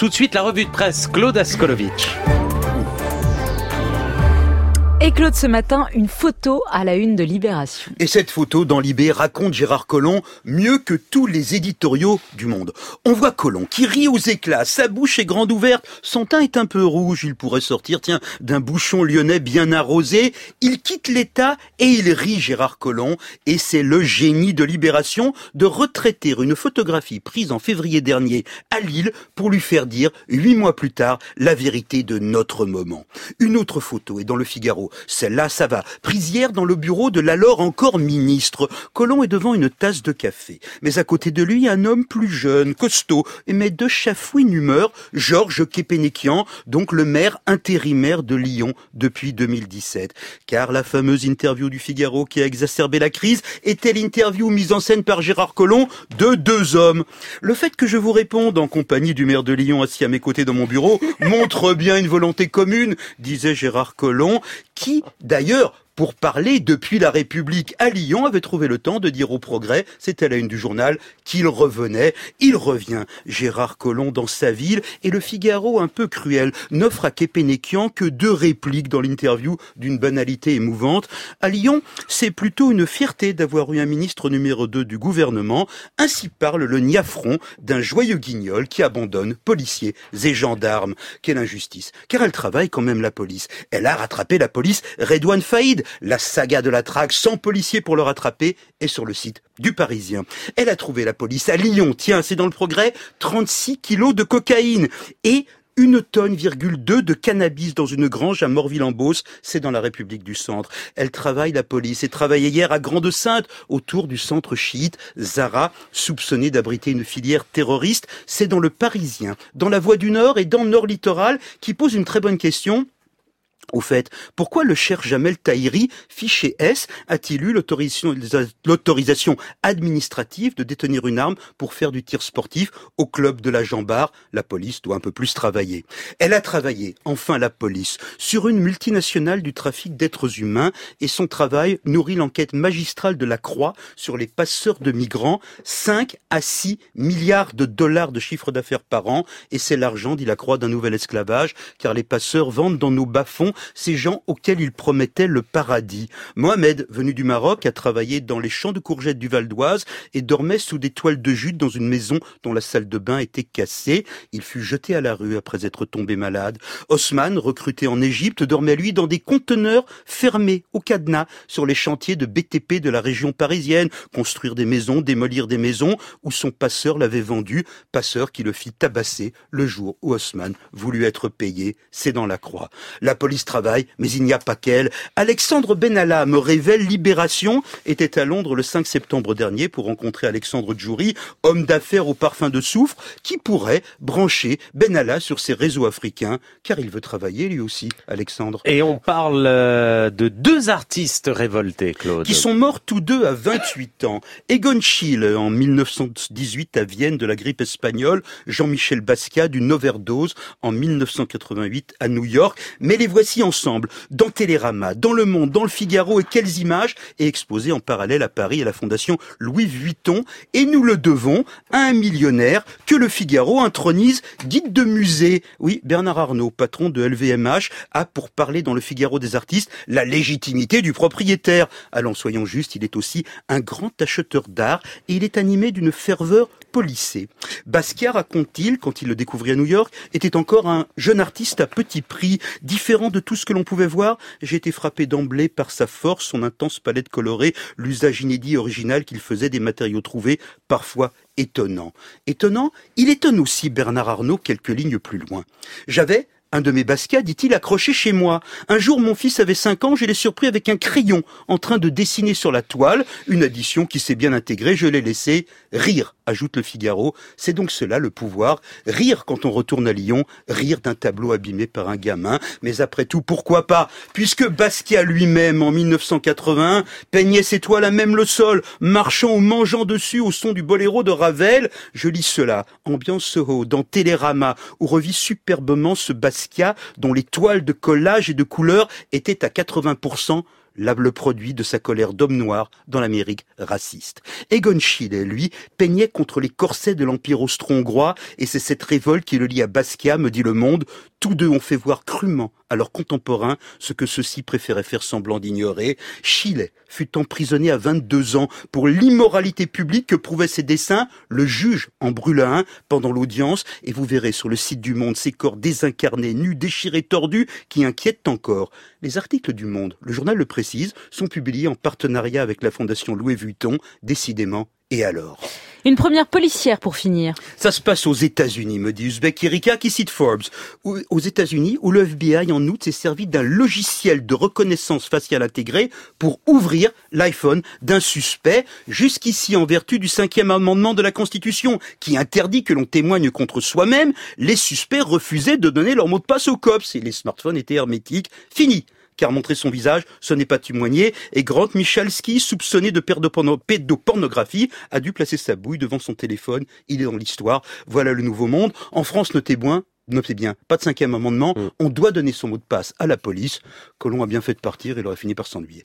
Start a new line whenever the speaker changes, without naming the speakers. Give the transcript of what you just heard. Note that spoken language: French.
Tout de suite, la revue de presse, Claude Askolovitch.
Et Claude, ce matin, une photo à la une de Libération.
Et cette photo dans Libé raconte Gérard Collomb mieux que tous les éditoriaux du monde. On voit Collomb qui rit aux éclats, sa bouche est grande ouverte, son teint est un peu rouge, il pourrait sortir, d'un bouchon lyonnais bien arrosé. Il quitte l'État et il rit, Gérard Collomb, et c'est le génie de Libération de retraiter une photographie prise en février dernier à Lille pour lui faire dire, 8 mois plus tard, la vérité de notre moment. Une autre photo est dans le Figaro. Celle-là, ça va. Prise hier dans le bureau de l'alors encore ministre. Collomb est devant une tasse de café. Mais à côté de lui, un homme plus jeune, costaud, mais de chafouine humeur, Georges Képénékian, donc le maire intérimaire de Lyon depuis 2017. Car la fameuse interview du Figaro qui a exacerbé la crise était l'interview mise en scène par Gérard Collomb de 2 hommes. Le fait que je vous réponde en compagnie du maire de Lyon assis à mes côtés dans mon bureau montre bien une volonté commune, disait Gérard Collomb, qui, d'ailleurs, pour parler depuis la République à Lyon, avait trouvé le temps de dire au Progrès, c'était la une du journal, qu'il revenait. Il revient, Gérard Collomb, dans sa ville, et le Figaro, un peu cruel, n'offre à Képénékian que 2 répliques dans l'interview d'une banalité émouvante. À Lyon, c'est plutôt une fierté d'avoir eu un ministre numéro 2 du gouvernement. Ainsi parle le niafron d'un joyeux guignol qui abandonne policiers et gendarmes. Quelle injustice, car elle travaille quand même la police. Elle a rattrapé la police Redouane Faïd. La saga de la traque sans policiers pour le rattraper est sur le site du Parisien. Elle a trouvé la police à Lyon. Tiens, c'est dans le Progrès, 36 kilos de cocaïne et 1,2 tonne de cannabis dans une grange à Morville-en-Beauce, c'est dans la République du Centre. Elle travaille la police et travaillait hier à Grande-Synthe, autour du centre chiite Zara, soupçonné d'abriter une filière terroriste. C'est dans le Parisien, dans la Voix du Nord et dans Nord Littoral, qui pose une très bonne question. Au fait, pourquoi le cher Jamel Tahiri, fiché S, a-t-il eu l'autorisation administrative de détenir une arme pour faire du tir sportif au club de la Jambar? La police doit un peu plus travailler. Elle a travaillé, enfin la police, sur une multinationale du trafic d'êtres humains et son travail nourrit l'enquête magistrale de la Croix sur les passeurs de migrants, 5 à 6 milliards de dollars de chiffre d'affaires par an, et c'est l'argent, dit la Croix, d'un nouvel esclavage, car les passeurs vendent dans nos bas-fonds ces gens auxquels il promettait le paradis. Mohamed, venu du Maroc, a travaillé dans les champs de courgettes du Val d'Oise et dormait sous des toiles de jute dans une maison dont la salle de bain était cassée. Il fut jeté à la rue après être tombé malade. Osman, recruté en Égypte, dormait lui dans des conteneurs fermés au cadenas sur les chantiers de BTP de la région parisienne. Construire des maisons, démolir des maisons où son passeur l'avait vendu. Passeur qui le fit tabasser le jour où Osman voulut être payé. C'est dans la Croix. La police travaille, mais il n'y a pas qu'elle. Alexandre Benalla, me révèle Libération, était à Londres le 5 septembre dernier pour rencontrer Alexandre Djouri, homme d'affaires au parfum de soufre, qui pourrait brancher Benalla sur ses réseaux africains, car il veut travailler lui aussi, Alexandre.
Et on parle de 2 artistes révoltés, Claude.
Qui sont morts tous 2 à 28 ans. Egon Schiele, en 1918 à Vienne de la grippe espagnole, Jean-Michel Basquiat d'une overdose en 1988 à New York. Mais les voici ensemble, dans Télérama, dans Le Monde, dans Le Figaro, et quelles images, et exposées en parallèle à Paris à la Fondation Louis Vuitton. Et nous le devons à un millionnaire que Le Figaro intronise guide de musée. Oui, Bernard Arnault, patron de LVMH, a, pour parler dans Le Figaro des artistes, la légitimité du propriétaire. Allons, soyons justes, il est aussi un grand acheteur d'art et il est animé d'une ferveur policée. Basquiat, raconte-t-il, quand il le découvrit à New York, était encore un jeune artiste à petit prix, différent de tout ce que l'on pouvait voir. J'ai été frappé d'emblée par sa force, son intense palette colorée, l'usage inédit et original qu'il faisait des matériaux trouvés, parfois étonnants. Étonnant, il étonne aussi Bernard Arnault quelques lignes plus loin. J'avais un de mes Basquiat, dit-il, accroché chez moi. Un jour, mon fils avait 5 ans, je l'ai surpris avec un crayon en train de dessiner sur la toile. Une addition qui s'est bien intégrée, je l'ai laissé rire, ajoute Le Figaro. C'est donc cela le pouvoir. Rire quand on retourne à Lyon, rire d'un tableau abîmé par un gamin. Mais après tout, pourquoi pas? Puisque Basquiat lui-même, en 1981, peignait ses toiles à même le sol, marchant ou mangeant dessus au son du boléro de Ravel. Je lis cela, ambiance Soho, dans Télérama, où revit superbement ce Basquiat dont les toiles de collage et de couleurs étaient à 80% le produit de sa colère d'homme noir dans l'Amérique raciste. Egon Schiele, lui, peignait contre les corsets de l'Empire austro-hongrois et c'est cette révolte qui le lie à Basquiat, me dit Le Monde. Tous deux ont fait voir crûment à leurs contemporains ce que ceux-ci préféraient faire semblant d'ignorer. Schiele fut emprisonné à 22 ans pour l'immoralité publique que prouvaient ses dessins. Le juge en brûla un pendant l'audience et vous verrez sur le site du Monde ces corps désincarnés, nus, déchirés, tordus qui inquiètent encore. Les articles du Monde, le journal le précise, sont publiés en partenariat avec la fondation Louis Vuitton, décidément. Et alors ?
Une première policière pour finir.
Ça se passe aux États-Unis, me dit Uzbek Erika qui cite Forbes. Aux États-Unis, où le FBI en août s'est servi d'un logiciel de reconnaissance faciale intégré pour ouvrir l'iPhone d'un suspect, jusqu'ici en vertu du 5e amendement de la Constitution, qui interdit que l'on témoigne contre soi-même. Les suspects refusaient de donner leur mot de passe aux cops et les smartphones étaient hermétiques. Fini. Car montrer son visage, ce n'est pas témoigner, et Grant Michalski, soupçonné de pédopornographie, a dû placer sa bouille devant son téléphone. Il est dans l'histoire. Voilà le nouveau monde. En France, notez bien, pas de 5e amendement. On doit donner son mot de passe à la police. Colomb a bien fait de partir, il aurait fini par s'ennuyer.